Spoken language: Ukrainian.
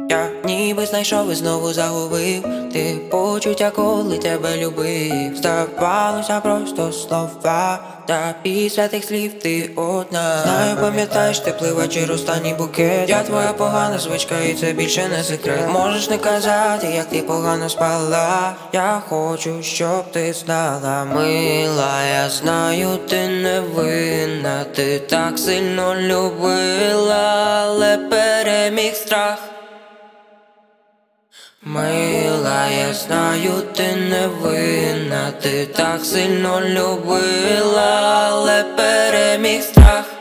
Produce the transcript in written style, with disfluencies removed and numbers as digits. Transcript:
Я ніби знайшов і знову загубив ти почуття, коли тебе любив. Здавалося просто слова, та після тих слів ти одна. Знаю, пам'ятаєш теплий вечір, останній букет. Я твоя погана звичка, і це більше не секрет. Можеш не казати, як ти погано спала. Я хочу, щоб ти знала, мила, я знаю, ти не винна. Ти так сильно любила, але переміг страх. Мила, я знаю, ти не винна. Ти так сильно любила, але переміг страх.